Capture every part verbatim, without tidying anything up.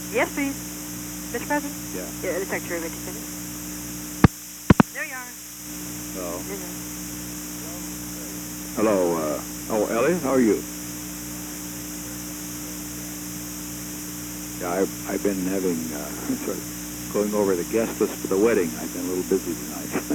Yes, please. Mister President? Yeah. Yeah, the Secretary of Education. There you are. Hello. There you are. Hello. Uh, oh, Elliot, how are you? Yeah, I've, I've been having, uh, sort of going over the guest list for the wedding. I've been a little busy tonight.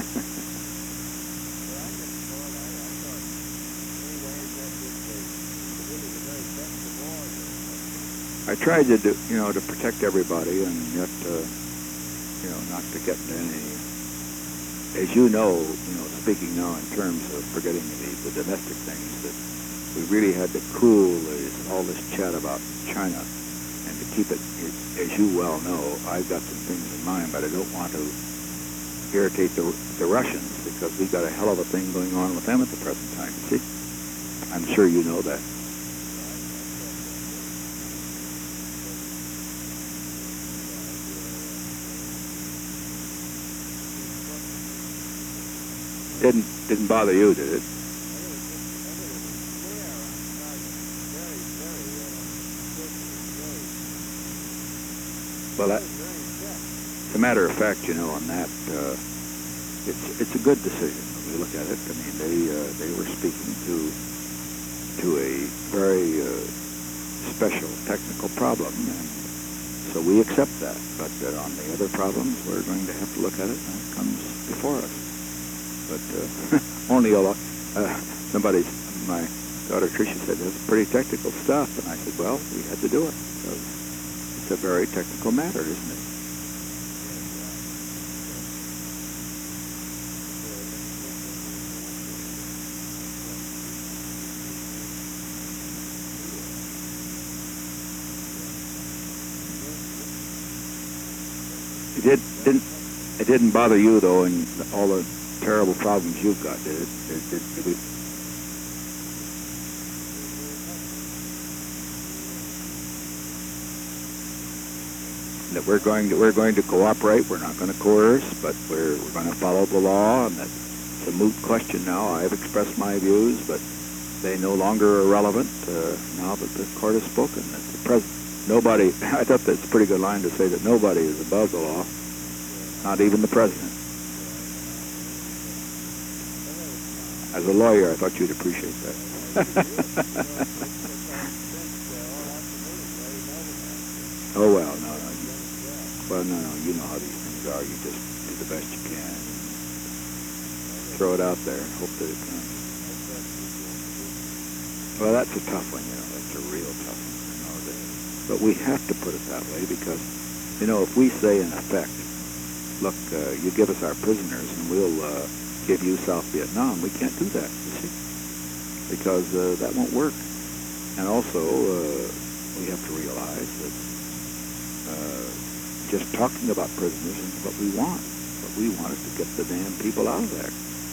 I tried to do, you know, to protect everybody and yet, uh, you know, not to get into any, as you know, you know, speaking now in terms of forgetting the, the domestic things, that we really had to cool this, all this chat about China and to keep it, as you well know, I've got some things in mind, but I don't want to irritate the, the Russians because we've got a hell of a thing going on with them at the present time, see? I'm sure you know that. Didn't didn't bother you, did it? Well, that, as a matter of fact, you know, on that, uh, it's it's a good decision when we look at it. I mean, they uh, they were speaking to to a very uh, special technical problem, and so we accept that. But uh, on the other problems, we're going to have to look at it when it comes before us. But uh, only a lot. Uh, somebody, my daughter Tricia said, "That's pretty technical stuff," and I said, "Well, we had to do it. So it's a very technical matter, isn't it?" It did didn't it didn't bother you though, and all the terrible problems you've got, did it? Did, did, did we... That we're going to we're going to cooperate. We're not going to coerce, but we're we're going to follow the law, and that's a moot question now. I have expressed my views, but they no longer are relevant uh, now that the court has spoken. That the pres nobody. I thought that's a pretty good line to say that nobody is above the law, not even the president. As a lawyer, I thought you'd appreciate that. Oh, well, no, no. Well, no, no, you know how these things are. You just do the best you can. Throw it out there and hope that it comes. Well, that's a tough one, you know. That's a real tough one. You know, that, but we have to put it that way because, you know, if we say, in effect, look, uh, you give us our prisoners and we'll... Uh, give you South Vietnam, we can't do that, you see, because uh, that won't work. And also, uh, we have to realize that uh, just talking about prisoners isn't what we want. What we want is to get the damn people out of there.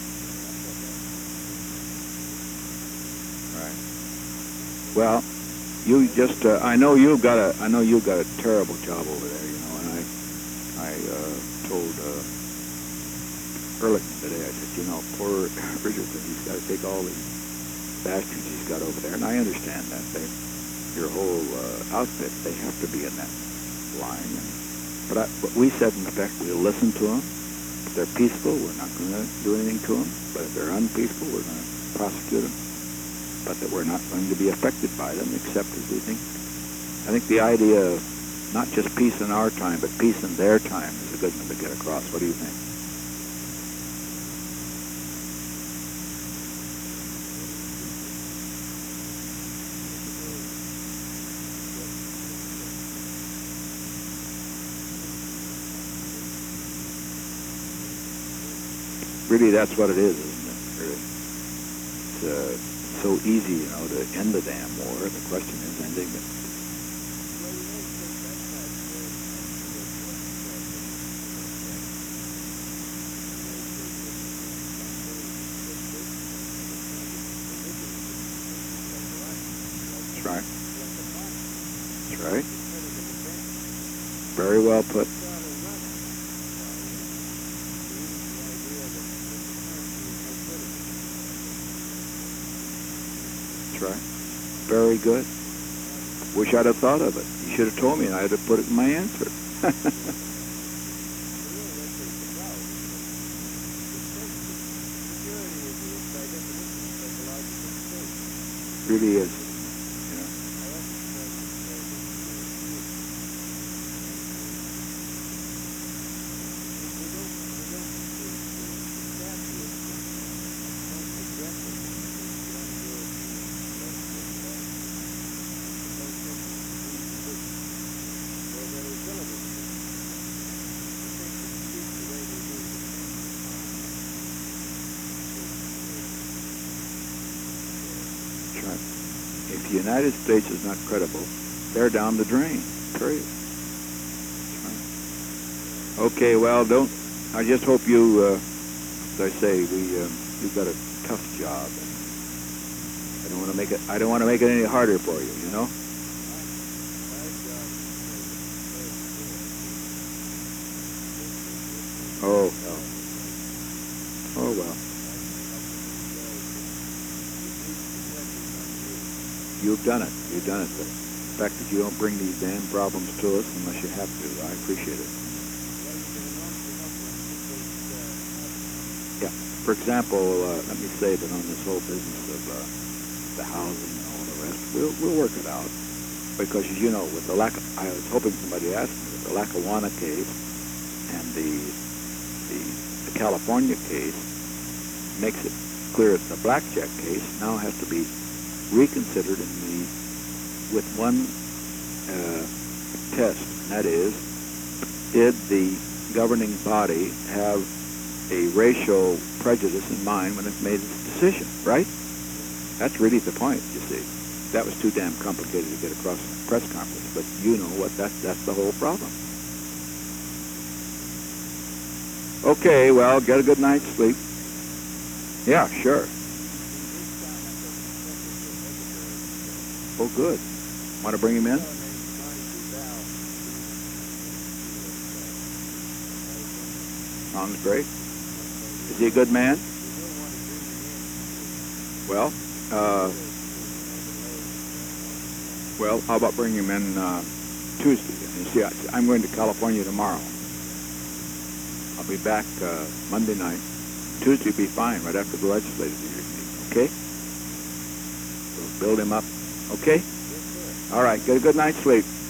Right. Well, you just, uh, I know you've got a, I know you've got a terrible job over there, you know, and I, I uh, told, uh, Ehrlichman today, I said, you know, poor Richardson, he's got to take all these bastards he's got over there, and I understand that. They, your whole uh, outfit, they have to be in that line. And, but, I, but we said, in effect, we'll listen to them. If they're peaceful, we're not going to do anything to them. But if they're unpeaceful, we're going to prosecute them. But that we're not going to be affected by them, except as we think. I think the idea of not just peace in our time, but peace in their time is a good one to get across. What do you think? Really, that's what it is, isn't it? Really. It's uh, so easy, you know, to end the damn war. The question is ending it. That's right. That's right. Very well put. Right. Very good. Wish I'd have thought of it. You should have told me, and I'd have put it in my answer. Really is. You know. If the United States is not credible, they're down the drain. Period. Okay, well, don't. I just hope you, uh, as I say, we uh, you've got a tough job. I don't want to make it. I don't want to make it any harder for you. You know. Oh well. Oh well. You've done it. You've done it. The fact that you don't bring these damn problems to us unless you have to, I appreciate it. Yeah. For example, uh, let me say that on this whole business of uh, the housing and all the rest, we'll we'll work it out. Because as you know, with the lack, of, I was hoping somebody asked me, with the Lackawanna case and the the, the California case makes it clear that the Blackjack case now has to be reconsidered in the with one uh, test, and that is, did the governing body have a racial prejudice in mind when it made its decision, right? That's really the point, you see. That was too damn complicated to get across in a press conference, but you know what, that's, that's the whole problem. Okay, well, get a good night's sleep. Yeah, sure. Oh, good. Want to bring him in? Sounds great. Is he a good man? Well, uh, well, how about bringing him in uh, Tuesday? You see, I, I'm going to California tomorrow. I'll be back uh, Monday night. Tuesday will be fine, right after the legislative meeting, okay? We'll build him up. Okay? All right. Get a good night's sleep.